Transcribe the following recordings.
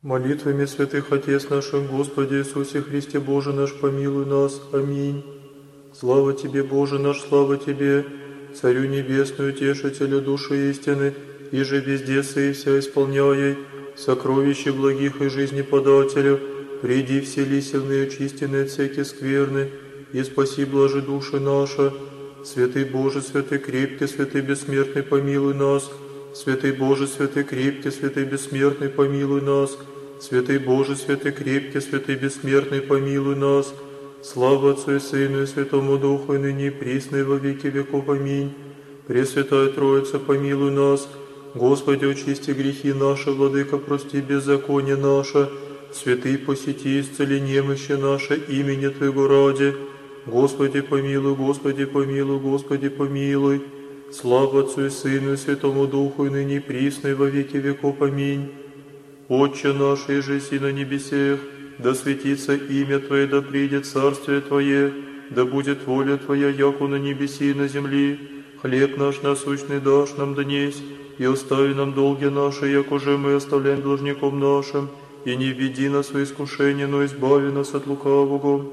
Молитвами святых Отец наших, Господи Иисусе Христе Боже наш, помилуй нас. Аминь. Слава Тебе, Боже наш, слава Тебе, Царю Небесную, Утешителю души истины, и же везде сей вся исполняй, сокровище благих и жизни подателю, приди вселися в неочистенные от всякие скверны, и спаси блажи души наша. Святый Боже, святый крепкий, святый бессмертный, помилуй нас. Святый Боже, святый крепкий, святый бессмертный, помилуй нас. Святый Боже, святый крепкий, святый бессмертный, помилуй нас. Слава Отцу и Сыну и Святому Духу, и ныне и присно, и во веки веков. Аминь. Пресвятая Троица, помилуй нас. Господи, очисти грехи наши, Владыка, прости беззаконие наше. Святый, посети, исцели немощи наши, имени Твоего ради. Господи, помилуй, Господи, помилуй, Господи, помилуй. Слава Отцу и Сыну и Святому Духу, и ныне и присно, и во веки веков. Аминь. Отче наш, иже си на небесех, да светится имя Твое, да придет царствие Твое, да будет воля Твоя, яко на небеси и на земли. Хлеб наш насущный дашь нам днесь, и остави нам долги наши, яко же мы оставляем должником нашим, и не введи нас в искушение, но избави нас от лукавого.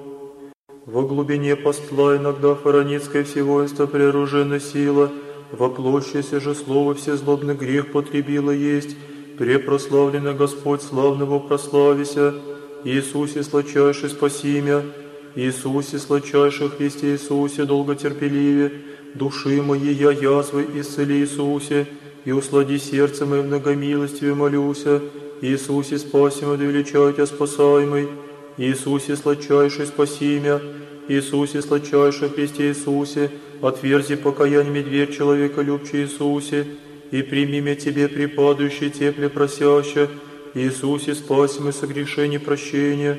Во глубине постла иногда фараницкое всевоинство преоружена сила, во площади же слово всезлобный грех потребило есть, препрославлено Господь славного прославися. Иисусе сладчайший спаси мя, Иисусе сладчайший Христе Иисусе долготерпеливе, души моей я язвы исцели Иисусе, и услади сердце мое в многомилостиве молюся. Иисусе спаси мя, да величай Тя спасаемый. Иисусе сладчайший спаси мя, Иисусе сладчайший Христе Иисусе, отверзи покаяниями дверь человека любче Иисусе, и прими мя Тебе припадающий тепле просяще. Иисусе спаси мя согрешение прощения.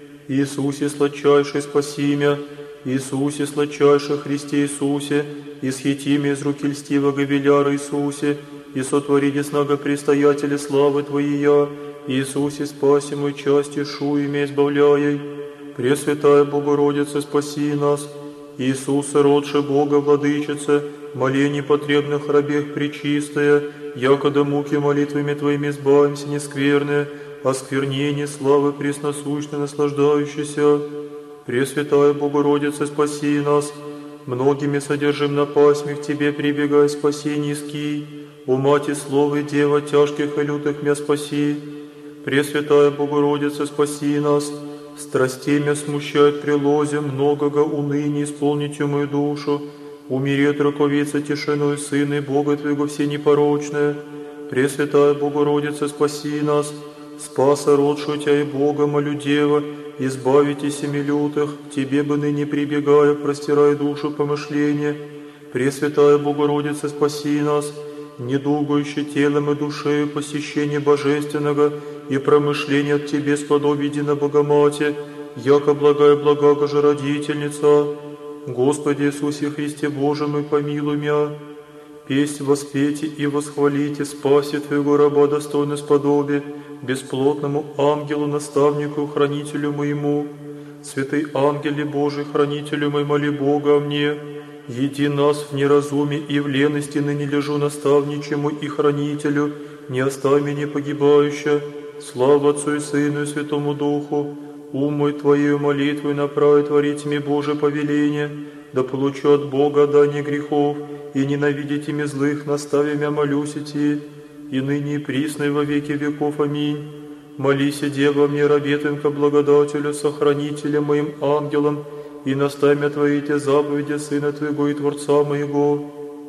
Иисусе сладчайший спаси мя, Иисусе сладчайший Христе Иисусе, исхити мя из руки льстивого веляра Иисусе, и сотвори десного предстоятеля славы Твоей. Иисусе спаси мой части шу имя избавляй. Пресвятая Богородица, спаси нас. Иисусе, родше Бога, Владычице, молений потребных рабех пречистая, якода муки молитвами Твоими избавимся нескверные, осквернение славы пресносущной наслаждающейся. Пресвятая Богородица, спаси нас. Многими содержим на пасьме к Тебе прибегай, спаси низкий. О Мати Слова и Дева, тяжких и лютых мя спаси. Пресвятая Богородица, спаси нас. Страстей мя смущает прилозе, многого уныния исполните мою душу. Умерет раковица тишиной Сына и Бога Твоего все непорочное. Пресвятая Богородица, спаси нас. Спаса родшую Тя и Бога, молю Дева, избавите семи лютых, к Тебе бы ныне прибегая, простирай душу помышления. Пресвятая Богородица, спаси нас. Недугующе телом и душею посещение божественного и промышление от Тебе сподобие едино Богомате, яко благая благаго же родительница. Господи Иисусе Христе Боже мой, помилуй мя. Песнь воспейте и восхвалите, спаси Твоего раба достойно сподобие, бесплотному ангелу, наставнику, хранителю моему. Святый ангеле Божий, хранителю мой, моли Бога о мне. Еди нас в неразуме и в лености, ныне лежу наставничему и хранителю, не оставь меня погибающе. Слава Отцу и Сыну и Святому Духу. Ум мой Твоею молитвой направи творить мне Божие повеление, да получу от Бога дание грехов, и ненавидите мне злых, настави мя молюсь идти, и ныне и присно и во веки веков. Аминь. Молися, Дева, мне рабе Твоим ко благодателю, сохранителем моим ангелом, и наставь мя Твои те заповеди Сына Твоего и Творца моего.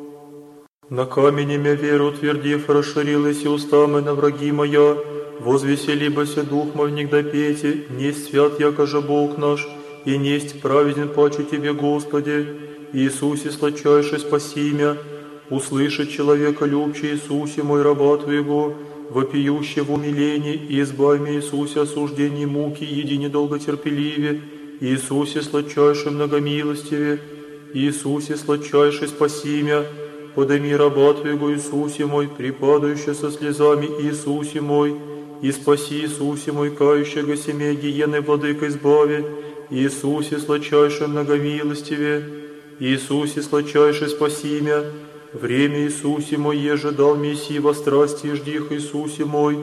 На камени мя веру утвердив, расширилась и уста мои на враги моя, возвеселибося дух мой внегда пейте, несть свят, яко же Бог наш, и несть праведен паче Тебе, Господи. Иисусе сладчайший спаси мя, услышит человека любче Иисусе, мой раба Твоего, вопиющий в умилении, и избавь мя, Иисусе, осуждений муки, едине долготерпеливе. Иисусе сладчайший многомилостиве, Иисусе сладчайший спаси мя, подыми раба Твоего, Иисусе мой, припадающий со слезами, Иисусе мой, и спаси, Иисусе мой, кающего семя гиены, владыка избави. Иисусе сладчайший многомилостиве, Иисусе сладчайший спаси мя, время Иисусе мой, еже дал Мессии во страсти и ждих Иисусе мой,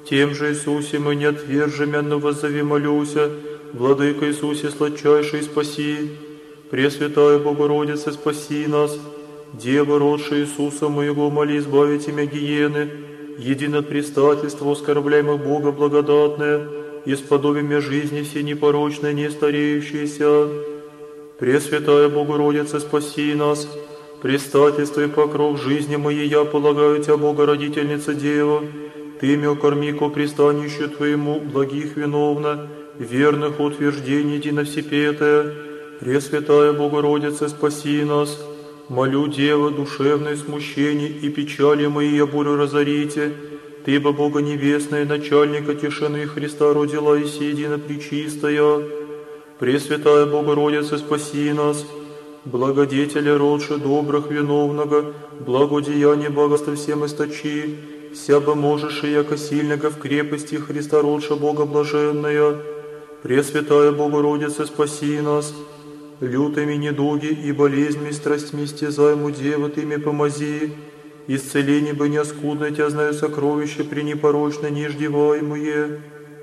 Тем же Иисусе мы не отвержемя, но воззови молюся, Владыка Иисусе сладчайший спаси. Пресвятая Богородица, спаси нас. Дева, родшая Иисуса моего, моли избавить имя гиены. Единопредстательство оскорбляемых Бога благодатное, исподобие жизни все непорочной, не стареющейся. Пресвятая Богородица, спаси нас. Предстательство и покров жизни моей я полагаю Тебя, Богородительница Дева. Ты мя корми ко пристанищу Твоему, благих виновна, верных утверждений едино всепетая. Пресвятая Богородица, спаси нас. Молю, Дева, душевное смущение и печали мои я бурю разорите. Ты, бы Бога небесная, начальника тишины Христа родила и едино пречистая. Пресвятая Богородица, спаси нас. Благодетеля родше добрых виновного, благодеяние богатства всем источи, вся бы можешь и яко сильного в крепости Христа родша Бога блаженная. Пресвятая Богородица, спаси нас. Лютыми недуги и болезнями, страстьми стезаему Дева, Ты мне помози. Исцеление бы не оскудно, Тебя знаю сокровище, пренепорочно неиждеваемое.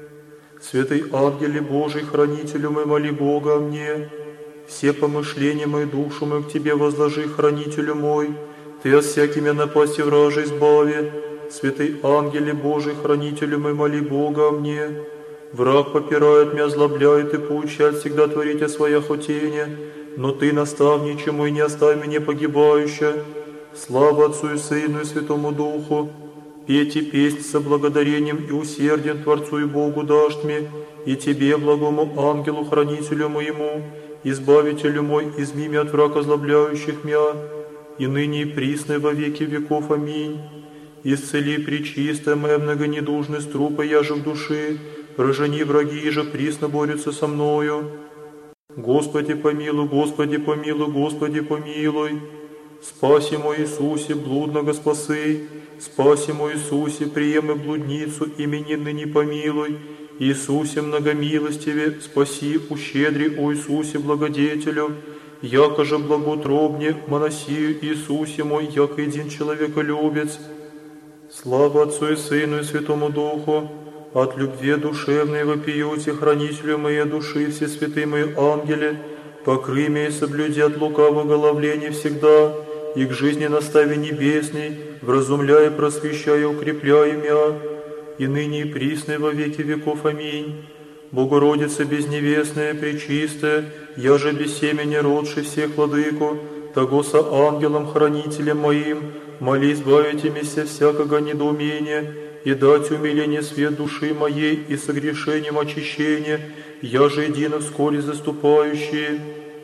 Святый Ангеле Божий, хранителю мой, моли Бога о мне. Все помышления мои, душу мою к Тебе возложи, хранителю мой. Ты от всякими напасти вражей избави. Святый Ангеле Божий, хранителю мой, моли Бога о мне. Враг попирает меня, озлобляет и поучает всегда творить о своя хотение, но Ты, наставниче мой, не оставь меня погибающая. Слава Отцу и Сыну и Святому Духу. Пейте песнь со благодарением и усердием Творцу и Богу дашь мне, и Тебе, благому ангелу, хранителю моему, избавителю мой, изми меня от врага озлобляющих меня, и ныне и присно во веки веков. Аминь. Исцели, пречистая моя многонедужность трупа, я же в души, прожени враги, же присно борются со мною. Господи помилуй, Господи помилуй, Господи помилуй. Спаси мой Иисусе, блудного спасы. Спаси мой Иисусе, приемы блудницу, имени ныне помилуй. Иисусе многомилостиве, спаси, ущедри, о Иисусе благодетелю. Яко же благоутробне, моносию Иисусе мой, яко един человеколюбец. Слава Отцу и Сыну и Святому Духу. От любви душевной вопиюте, хранителю моей души, все святые мои ангели, покрый меня и соблюди от лукавого головления всегда, и к жизни настави небесней, вразумляя, просвещая, укрепляя меня, и ныне и присно во веки веков. Аминь. Богородица безневестная, пречистая, я же без семени родший всех владыку, того со ангелом хранителем моим, моли избавите меня всякого недоумения, и дать умиление свет души моей и согрешением очищения, я же едино вскоре заступающие.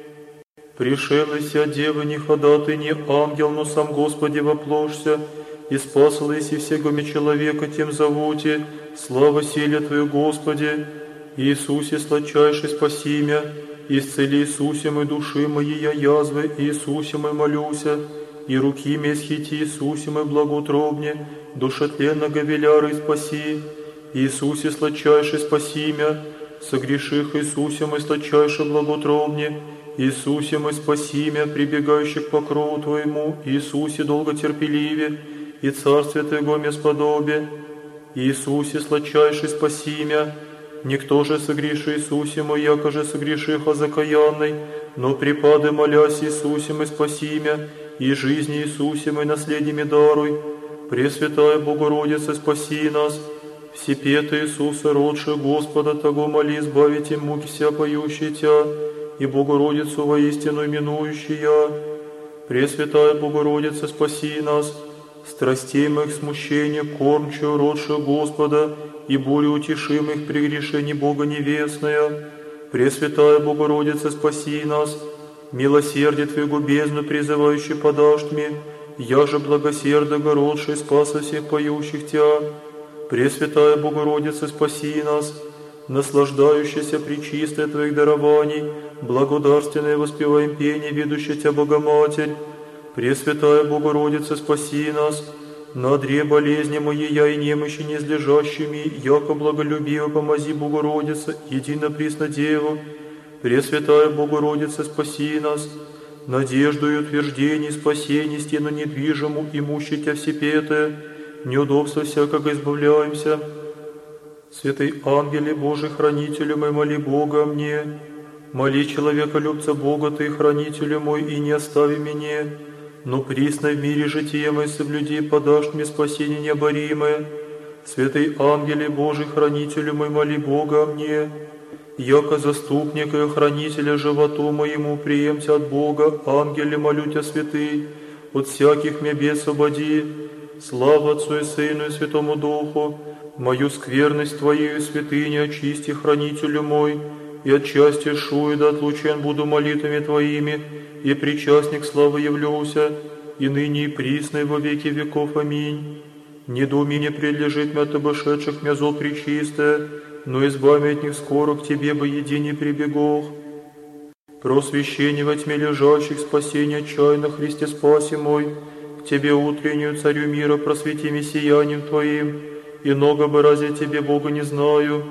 Пришелася Дева не ходатай, не ангел, но сам Господи вопложься, и спасла еси всегоми человека, тем зовуте, слава силе Твою, Господи. Иисусе сладчайший спаси мя, исцели Иисусе мой души моей я язвы, Иисусе мой молюся, и руки мне схити Иисусе мой благоутробне, душетленного веляры спаси. Иисусе сладчайший спаси мя, согреших Иисусе мой сладчайший благоутробне, Иисусе мой спаси мя, прибегающих к покрову Твоему, Иисусе долготерпеливе, и царствие Твоего мне сподобие. Иисусе сладчайший спаси мя, никто же согреши Иисусе мой, яко же согреших озакаянный, но припады молясь Иисусе мой спаси мя, и жизни Иисусе мой наследиями даруй. Пресвятая Богородица, спаси нас. Всепетый Иисуса, родший Господа, того моли избавить им муки вся поющие Тя, и Богородицу воистину именующая. Пресвятая Богородица, спаси нас. Страстей моих смущения, кормчую, родшую Господа, и бурю утешимых прегрешений Бога невестная. Пресвятая Богородица, спаси нас. Милосердие Твоего бездну призывающий подашь мне, я же благосердного родший спаса всех поющих Тя. Пресвятая Богородица, спаси нас. Наслаждающаяся пречистая Твоих дарований, благодарственное воспеваем пение, ведущая Тя Богоматерь. Пресвятая Богородица, спаси нас. На одре болезни моей я и немощи незлежащими, яко благолюбиво помози Богородица, едино присно Деву. Пресвятая Богородица, спаси нас. Надежду и утверждение спасения стену недвижиму, имущей Тя всепетая, неудобства всякого избавляемся. Святый ангеле Божий, хранителю мой, моли Бога о мне. Моли человеколюбца Бога Ты, хранителю мой, и не остави меня. Но присно в мире житие мое соблюди, подашь мне спасение необоримое. Святый ангеле Божий, хранителю мой, моли Бога о мне. Яко заступника и хранителя животу моему, приемте от Бога, ангеле, молю Тебя, святый, от всяких мне бед освободи. Слава Отцу и Сыну и Святому Духу, мою скверность Твою, святыня, очисти, хранителю мой, и отчасти шую, да отлучен буду молитвами Твоими, и причастник славы явлюся, и ныне и присно и во веки веков. Аминь. Недоумение предлежит мне от обошедших меня зол пречистое, но избави от них скоро к Тебе бы едине прибегох. Просвещение во тьме лежащих, спасение отчаянно, Христе спаси мой, к Тебе утреннюю, Царю мира, просвети меня сиянием Твоим, иного бы разве Тебе, Бога, не знаю.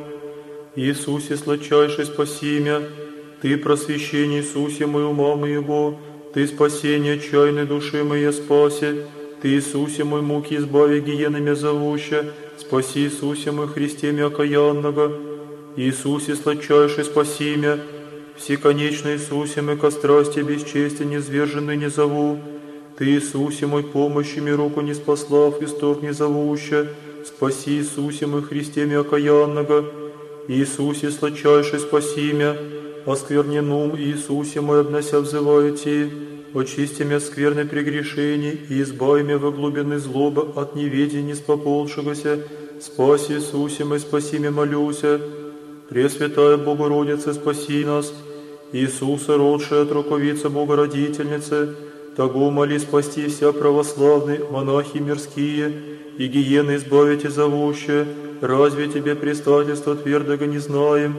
Иисусе, сладчайший, спаси меня, Ты просвещение, Иисусе, мой ума моего, Ты спасение отчаянной души моей спаси, Ты, Иисусе, мой муки избави гиены меня зовуща, спаси, Иисусе, мой Христе меня окаянного, Иисусе, сладчайший, спаси меня, всеконечный Иисусе, мой ко страсти бесчестия низверженный не зову, Ты, Иисусе, мой помощи мне руку не спаслав, исторг не зовуща, спаси, Иисусе, мой Христе меня окаянного, Иисусе, сладчайший, спаси меня, осквернен ум, Иисусе мой, обнося взываю Ти, очисти меня скверной прегрешений и избави меня во глубины злобы от неведения спополшегося, спаси, Иисусе мой, спаси меня, молюся, Пресвятая Богородица, спаси нас, Иисуса, родшая от руковицы Богородительницы, того моли спасти вся православные, монахи мирские, и гиены избавите зовущие, разве Тебе предстательство твердого не знаем?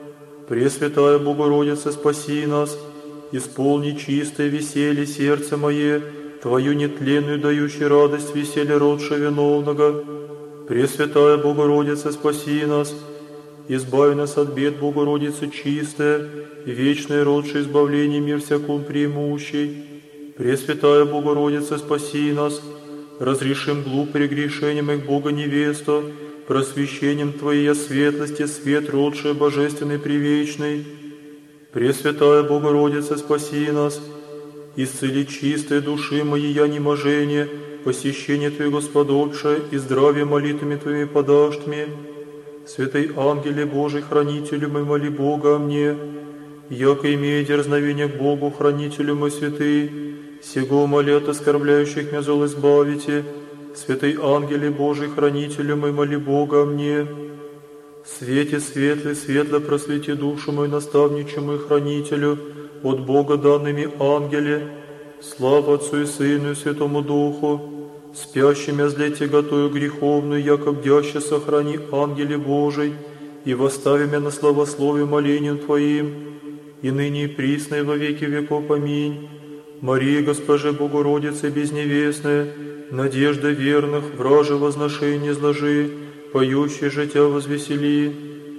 Пресвятая Богородица, спаси нас, исполни чистое веселье сердце мое, Твою нетленную дающую радость веселье родша виновного. Пресвятая Богородица, спаси нас, избави нас от бед, Богородица чистая, вечное родша избавление мир всяком преимущий. Пресвятая Богородица, спаси нас, разрешим глуп прегрешением их Бога невесту, просвещением Твоей светлости свет родший божественный привечный. Пресвятая Богородица, спаси нас, исцели чистой души моей я неможение, посещение Твоего Господовшее и здравие молитвами Твоими подашь мне. Святый ангеле Божий, хранителю мой, моли Бога о мне, яко имея дерзновение к Богу, хранителю мой святый, сего моли от оскорбляющих меня зол избавите. Святый ангеле Божий, хранителю мой, моли Бога о мне. Свете светлый, светло просвети душу мою, наставничу мой, хранителю, от Бога данными ангеле. Слава Отцу и Сыну и Святому Духу, спящим я зле тяготою греховную, яко бдяще сохрани, ангеле Божий, и восстави меня на славословие молением Твоим, и ныне и присно и во веки веков. Аминь. Мария, Госпоже Богородице безневестная, надежда верных, враже возношение изложи, поющий же Тя возвесели.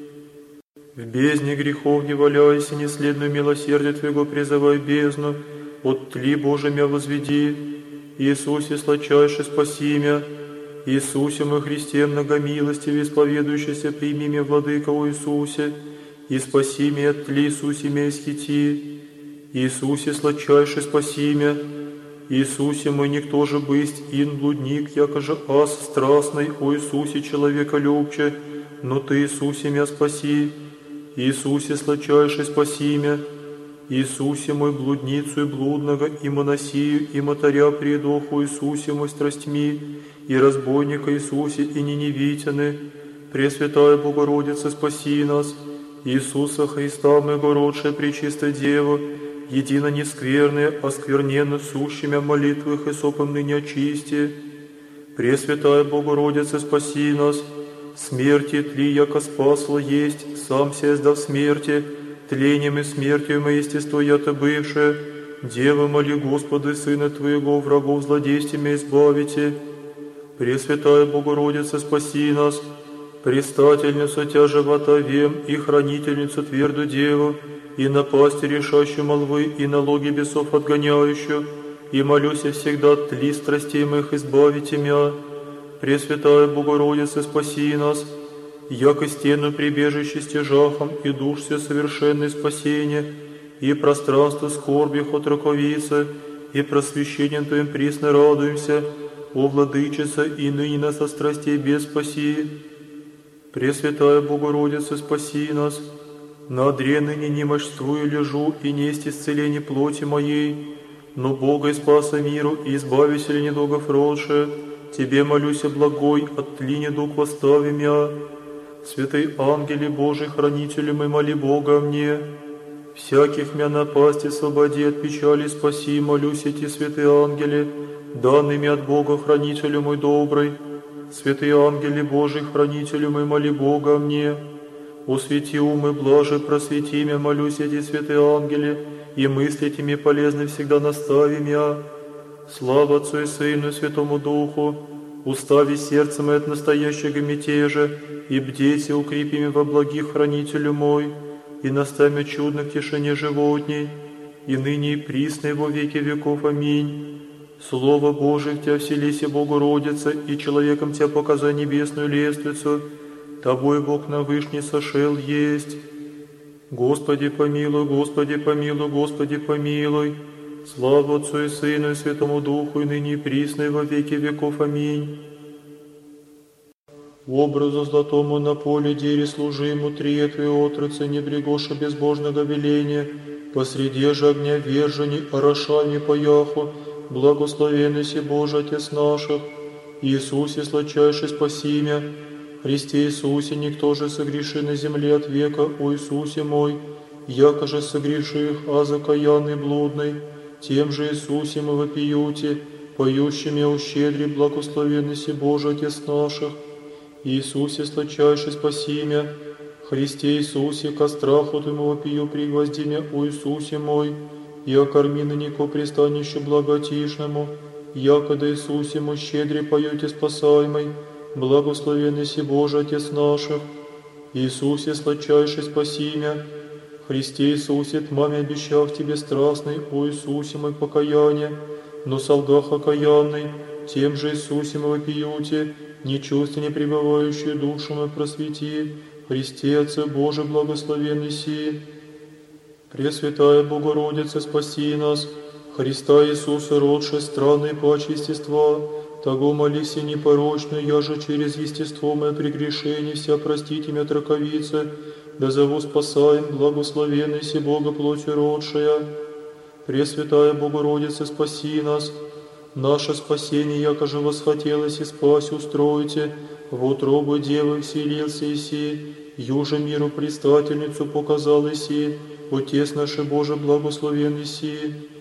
В бездне грехов не валяйся, неследную милосердие Твоего призывай бездну, от Тли Божия мя возведи. Иисусе, сладчайше, спаси мя. Иисусе, мой Христе, многомилостиве, исповедующийся, прими мя, Владыка, о Иисусе, и спаси мя от Тли, Иисусе мя исхити. Иисусе, сладчайше, спаси мя. Иисусе, мой никто же бысть, ин блудник, яко же ас страстный, о Иисусе, человеколюбче, но Ты, Иисусе, мя спаси. Иисусе, сладчайше, спаси мя. Иисусе, мой блудницу и блудного, и моносию, и мотаря предоху, Иисусе, мой страстьми, и разбойника Иисусе, и неневитяны. Пресвятая Богородица, спаси нас. Иисуса Христа, моего родшая пречистая Дева, едино нескверные, оскверненно сущими молитвах и сопом ныне очисти. Пресвятая Богородица, спаси нас. Смерти тли, яко спасла есть, сам себя сдав смерти, тлением и смертью мое естество я-то бывшее. Дева, моли Господа и Сына Твоего, врагов злодействиями избавите. Пресвятая Богородица, спаси нас. Предстательницу Тя живота вем и хранительницу тверду Деву, и напасти решающую молвы, и налоги бесов отгоняющую, и молюсь всегда тли страстей моих избавите мя. Пресвятая Богородица, спаси нас. яко стену прибежище стяжахом, и душ все совершенное спасение, и пространство скорбих от раковицы, и просвещением Твоим присно радуемся, о Владычица, и ныне нас от страстей без спаси. Пресвятая Богородица, спаси нас. На одре ныне немощствую лежу, и несть исцеление плоти моей, но Бога и спаса миру, и избавителя недугов родше, Тебе молюся, благой, от тли недуг восстави мя. Святый ангели Божий, хранители мы, моли Бога мне. Всяких мя напасти освободи, от печали спаси, молюсь эти святые ангели, данными от Бога, хранителю мой добрый. Святые ангели Божий, хранителю мой, моли Бога мне. Освети умы блажи, просвети мя, молюсь эти святые ангели, и мысли этими полезны всегда настави мя. Слава Отцу и Сыну и Святому Духу, устави сердце мое от настоящего мятежа, и бдейте, укрепи меня во благих, хранителю мой, и наставь меня чудно к тишине животней, и ныне и присно и во веки веков. Аминь. Слово Божие в Тебя вселися, Богородица, и человеком Тебя показай небесную лествицу, Тобой Бог на вышний сошел есть. Господи помилуй, Господи помилуй, Господи помилуй. Слава Отцу и Сыну и Святому Духу, и ныне и присно и во веки веков. Аминь. Образу златому на поле дере служиму, трие Твои отрацы, не брегоша безбожного веления, посреди же огня вержени, орошами пояху, благословенный си Боже, Отец наших, Иисусе, сладчайший спаси мя, Христе Иисусе, никто же согреши на земле от века, о Иисусе мой, яко же согреших, а закаянный блудный, тем же Иисусе мы вопиюте, поющими о щедре, благословенный си Боже, Отец наших, Иисусе, сладчайший спаси мя, Христе Иисусе, ко страху Твоему вопию пригвозди мя, о Иисусе мой, и окорми ныне ко пристанищу благотишному, яко да Иисусе мой щедре поете спасаемый, благословенный си Боже, Отец наших, Иисусе, сладчайший спаси мя, Христе Иисусе, тьмами обещав Тебе страстный, о Иисусе мой покаяние, но солгах окаянный, тем же Иисусе мы вопиюте, нечувственно пребывающую душу мою просвети, Христе Отце Боже, благословенный си. Пресвятая Богородица, спаси нас, Христа Иисуса, родшая странной паче естества, того молись и непорочную, я же через естество мое прегрешение вся простите меня от раковицы, да зову спасаем, благословенный си Бога плотью родшая. Пресвятая Богородица, спаси нас, наше спасение, яко же восхотелось и спасть устроите, в утробу Девы вселился Иси, юже миру предстательницу показал Иси, Отец наш Боже, благословенный си.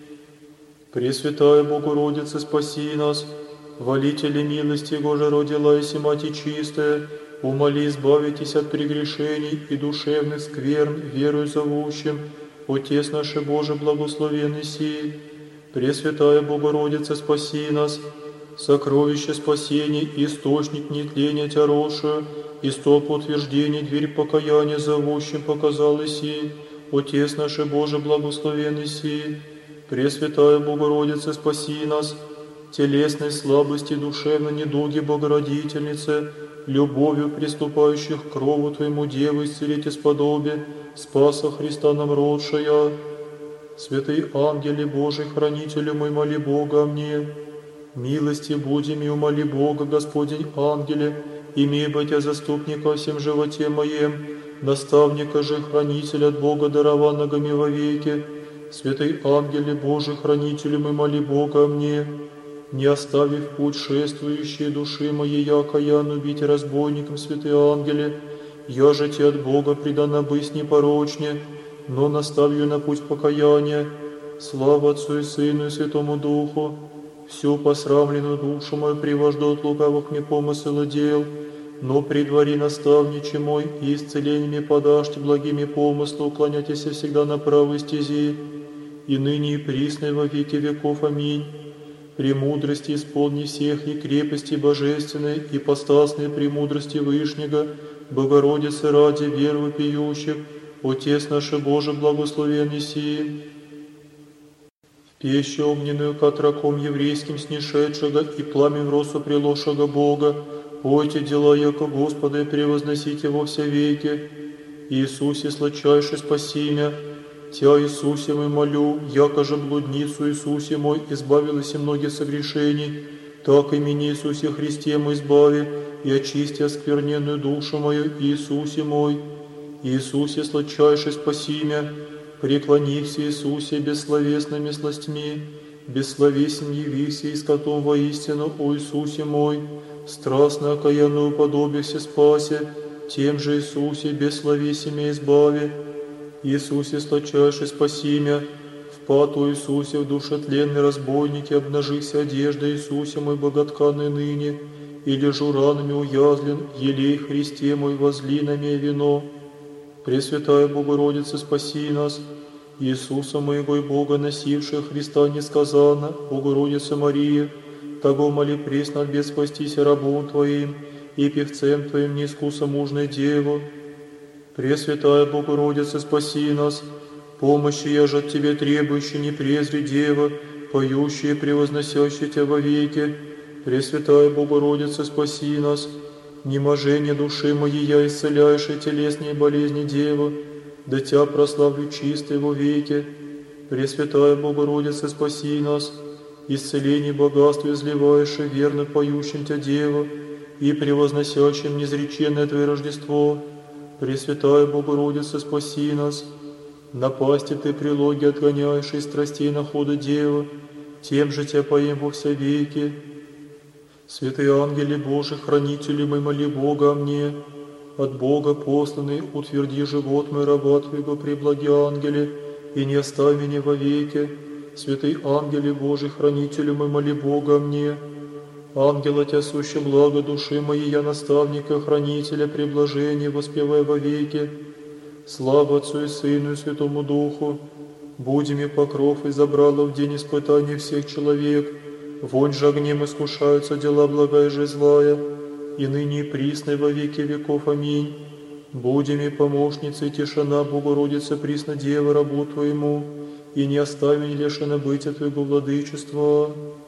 Пресвятая Богородица, спаси нас, волители милости Божией родила Иси, Мати чистая, умоли избавитесь от прегрешений и душевных скверн, верою зовущим, Отец наш Боже, благословенный си. Пресвятая Богородица, спаси нас, сокровище спасения, источник нетления Тя родшую, и стоп утверждений, дверь покаяния зовущим показал Иси, Отец наш Боже, благословенный си. Пресвятая Богородица, спаси нас, телесной слабости, душевной недуги Богородительнице, любовью приступающих к крову Твоему Девы, исцелите сподобие, спаса Христа нам родшая. Святый ангели Божий, хранителю мой, моли Бога о мне. Милости будем и умоли Бога, Господень ангеле, имей Бытя заступника во всем животе моем, наставника же, хранителя от Бога дарованного ми вовеки. Святый ангеле Божий, хранителю мой, моли Бога о мне. Не оставив путь шествующей души моей, яко я убить разбойником, святые ангели, я же Те от Бога предана быть непорочне, но наставлю на путь покаяния. Слава Отцу и Сыну и Святому Духу. Всю посрамленную душу мою привожду от лукавых мне помысла дел, но предвари наставниче мой, и исцелениями подашьте благими помыслы, уклоняйтесь всегда на правой стези, и ныне и присно и во веки веков. Аминь. Премудрости исполни всех, и крепости божественной, и постасной премудрости Вышнего, Богородицы ради веры вопиющих, Отец наш Боже, благословенный си. В пещу огненную к отроком еврейским снишедшего, и пламень росу приложшего Бога, Пойте дела яко Господа и превозносите во все веки. Иисусе, сладчайший, спаси мя. Тя, Иисусе, мой молю, яко же блудницу Иисусе мой избавилась и многих согрешений, так и меня, Иисусе Христе, мой избави, и очисти оскверненную душу мою, Иисусе мой. Иисусе, сладчайший, спаси мя. Преклонився, Иисусе, бессловесными сластьми, бессловесен явися и скотом воистину, о Иисусе мой. Страстно окаянную уподобихся спасе, тем же Иисусе бессловесиями избави. Иисусе, сладчайший, спаси мя. Впад, о Иисусе, в душетленные разбойники, обнажися одежда Иисусе мой боготканный ныне, и лежу ранами уязвлен, елей Христе мой возли на мя вино. Пресвятая Богородица, спаси нас. Иисуса моего и Бога, носившая Христа несказанно, Богородица Мария, того моли пресно от бед спастися рабом Твоим и певцем Твоим неискусомужной Деву. Пресвятая Богородица, спаси нас. Помощи я же от Тебе требующий, не презри, Дева, поющая и превозносящая Тебя вовеки. Пресвятая Богородица, спаси нас. Неможение души моей я исцеляющая телесные болезни, Дева, да Тя прославлю чистой во веки. Пресвятая Богородица, спаси нас. Исцеление богатства изливающее верно поющим Тя, Дева, и превозносящим неизреченное Твое Рождество. Пресвятая Богородица, спаси нас. Напасти Ты прилоги отгоняешь из страстей находа, Дева, тем же Тя поим во все веки. Святые ангели Божий, хранители мой, моли Бога о мне. От Бога посланный, утверди живот мой, раба Твоего, преблаги ангеле, и не оставь меня вовеки. Святые ангели Божий, хранители мой, моли Бога о мне. Ангела Тя суще благо души моей, я наставника, хранителя, преблажения, воспевая вовеки. Слава Отцу и Сыну и Святому Духу. Будем и покров, и забрало в день испытания всех человек. Вонь же огнем искушаются дела благая же злая, и ныне и присно во веки веков. Аминь. Будем и помощницы, и тишина, Богородица, присно Дева, рабу Твоему, и не остави не лишено бытия Твоего владычества.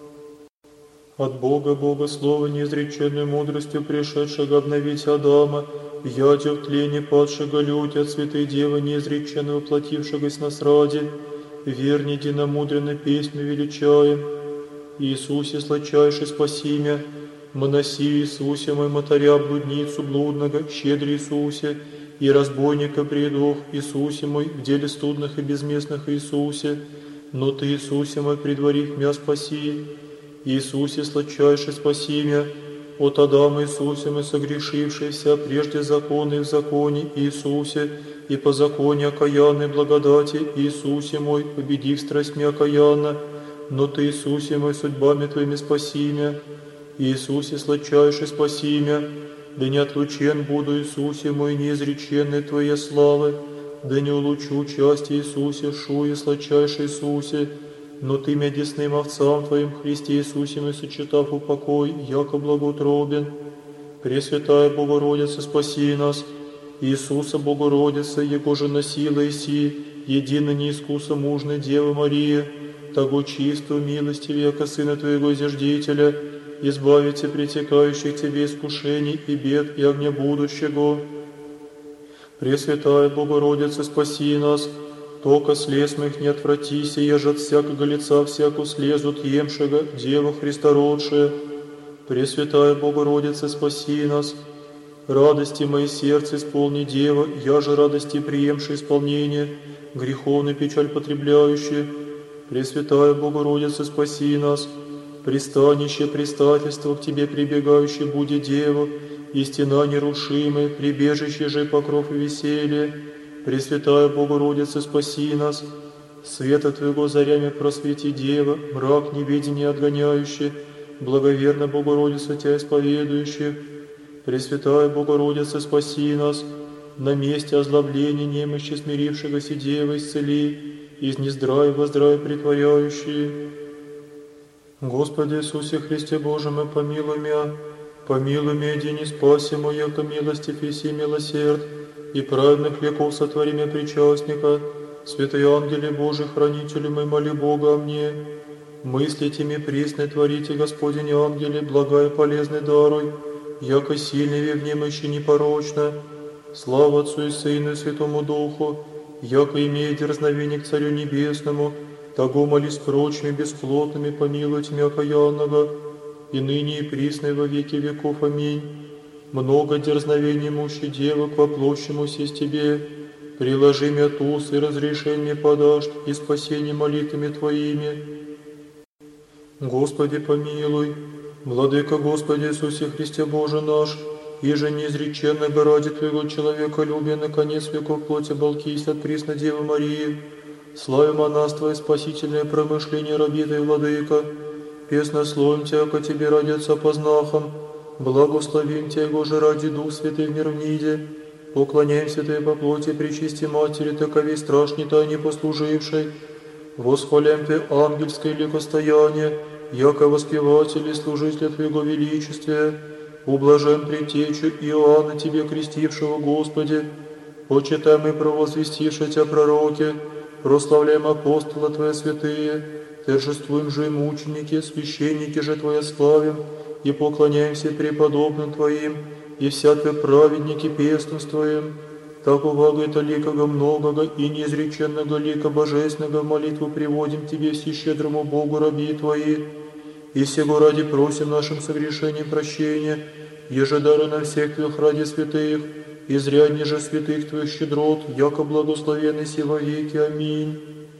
От Бога, Бога, Слова, неизреченной мудростью, пришедшего обновить Адама, ядя в тлении падшего люти, от Святой Девы, неизреченно воплотившегося нас ради, верни единомудренно песню величаем. Иисусе, сладчайший, спаси мя. Моноси Иисусе, мой мотаря, блудницу блудного, щедрый Иисусе, и разбойника предох, Иисусе мой, в деле студных и безместных Иисусе, но Ты, Иисусе мой, предварив мя, спаси. Иисусе, сладчайший, спаси мя. От Адама Иисусе мы согрешившиеся, прежде закона и в законе Иисусе, и по законе окаянной благодати Иисусе мой, победив страстьми окаянно, но Ты, Иисусе мой, судьбами Твоими спаси мя. Иисусе, сладчайший, спаси мя. Да не отлучен буду, Иисусе мой, неизреченной Твоей славы, да не улучу части Иисусе, шуе, сладчайший Иисусе, но Ты мя десным овцам Твоим, Христе Иисусе мой, сочетав упокой, яко благоутробен. Пресвятая Богородица, спаси нас. Иисуса Богородица, Его же носила Иси, едино неискусомужная Дева Мария, того чистую милости века Сына Твоего Зиждителя, избавите притекающих Тебе искушений и бед и огня будущего. Пресвятая Богородица, спаси нас. Тока слез моих не отвратися, еже от всякого лица всяку слезут емшего, Дева Христородшая. Пресвятая Богородица, спаси нас. Радости мои сердце исполни, Дева, я же радости приемши исполнение, греховную печаль потребляющие. Пресвятая Богородица, спаси нас. Пристанище, предстательство к Тебе прибегающий будет, Дева, и стена нерушимая, прибежище же покров и веселье. Пресвятая Богородица, спаси нас. Света Твоего зарями просвети, Дева, мрак неведения отгоняющий, благоверно Богородица Тебя исповедующих. Пресвятая Богородица, спаси нас. На месте озлобления немощи смирившегося Девы исцели, из нездравия во здравие притворяющие. Господи Иисусе Христе Боже мой, помилуй мя. Помилуй мя, един и спаси мой, яко милостив и си милосерд, и праведных веков сотвори мя причастника. Святые ангели Божии, хранители мой, моли Бога о мне. Мыслите ми пресной творите, Господине ангеле, благая полезный даруй. яко сильнее внемощи непорочно. Слава Отцу и Сыну и Святому Духу, яко имея дерзновение к Царю Небесному, того молись прочими бесплотными, помилуйте меня окаянного, и ныне и присно и во веки веков. Аминь. Много дерзновений мужи девок воплощему сесть тебе, приложи мне туз и разрешение подашь, и спасение молитвами Твоими. Господи помилуй, Владыка Господи Иисусе Христе Боже наш, иже неизреченно бы ради Твоего человеколюбия на конец веков плоти Балкись от присно Девы Марии, славим о нас Твое спасительное промышление раби Твой, Владыка, песнословим Тебя, ко Тебе ради Отца познахом, благословим Тебя, Его же ради Дух Святый в мир вниде, поклоняемся Тебе по плоти пречисти Матери, таковей страшной тайне послужившей, восхваляем Ты ангельское ликостояние, яко воспеватель и служитель Твоего величествия, ублажаем предтечу Иоанна Тебе крестившего, Господи, почитаем и провозвестивши Тебя пророки, прославляем апостола Твоя святые, торжествуем же и мученики, священники же Твоя славим, и поклоняемся преподобным Твоим, и вся Твои праведники пестунствуем. Так увагой-то ликого многого и неизреченного лика божественного в молитву приводим Тебе, всещедрому Богу, раби Твои, и сего ради просим нашим согрешением прощения, еже дары на всех Твоих ради святых, изряднее же святых Твоих щедрот, яко благословенный си во веки. Аминь.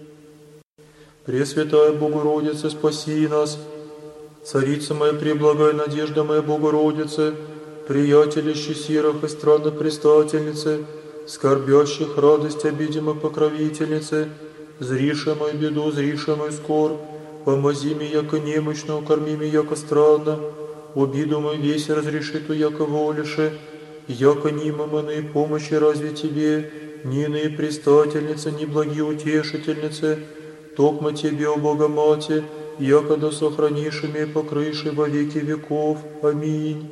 Пресвятая Богородица, спаси нас. Царица моя, преблагая надежда моя, Богородице, приятелище сирых и странных предстательницы, скорбящих радость обидимых покровительницы, зриша мою беду, зриша мою скорбь, помози мне, яко немощно, укорми меня, яко странно, обиду мою весь разреши ту, яко волише, яко нима иные помощи разве Тебе, ни иные предстательницы, ни благие утешительницы, токмо Тебе, о Богомате, яко да сохранишь имя покрыши во веки веков. Аминь.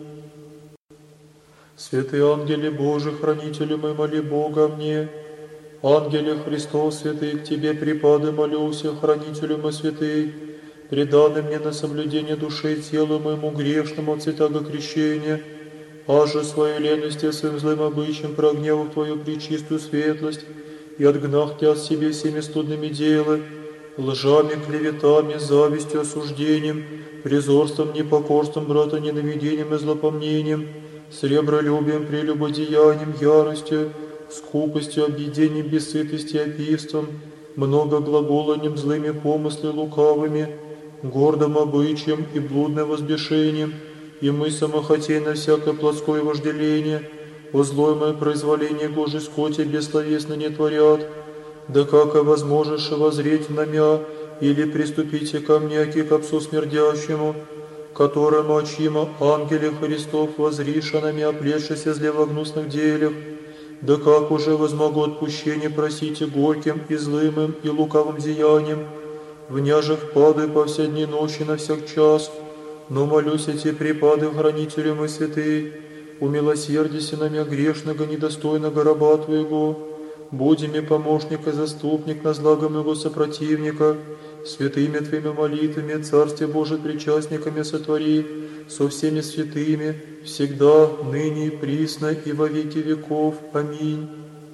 Святые ангели Божии, хранители мои, моли Бога мне. Ангеле Христос, святый, к Тебе припады молюся, хранителю мой святый, преданный мне на соблюдение души и тела моему грешному от святаго крещения, аже своей ленности, своим злым обычаем прогневав Твою пречистую светлость, и отгнах Тебя от себе всеми студными делами, лжами, клеветами, завистью, осуждением, презорством, непокорством, брата, ненавидением и злопомнением, сребролюбием, прелюбодеянием, яростью, скупостью, объедением, бессытостью, опийством, многоглаголанием, злыми помыслами лукавыми, гордым обычаем и блудным возбешением, и мы самохотейно всякое плотское вожделение, о злое мое произволение Божий скоте бессловесно не творят, да как и возможешь воззреть на мя, или приступите ко мне, аки к псу смердящему, которому очима ангеле Христов возриша на мя, плетшися зле во гнусных делях, да как уже возмогу отпущение просите горьким и злым им и лукавым деянием, вняже впадаю по все дни ночи на всяк час, но молюсь эти припады хранителю мой святый, умилосердися на мя грешного, недостойного раба Твоего, буди мне помощник и заступник на злого моего сопротивника, святыми Твоими молитвами, Царствие Божие причастниками сотвори, со всеми святыми, всегда, ныне и присно, и во веки веков. Аминь.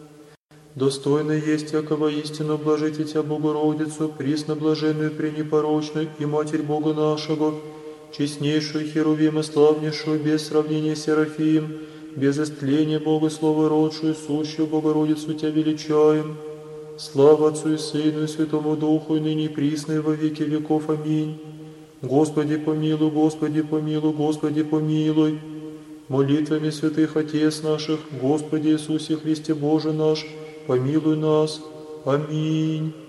Достойно есть якого истину блажите Тебя, Богородицу, пресноблаженную, пренепорочную и Матерь Бога нашего, честнейшую Херувим и славнейшую, без сравнения Серафим, без истления Бога Слова родшую, сущую Богородицу Тебя величаем. Слава Отцу и Сыну и Святому Духу, и ныне и присно, и во веки веков. Аминь. Господи помилуй, Господи помилуй, Господи помилуй. Молитвами святых Отец наших, Господи Иисусе Христе Боже наш, помилуй нас. Аминь.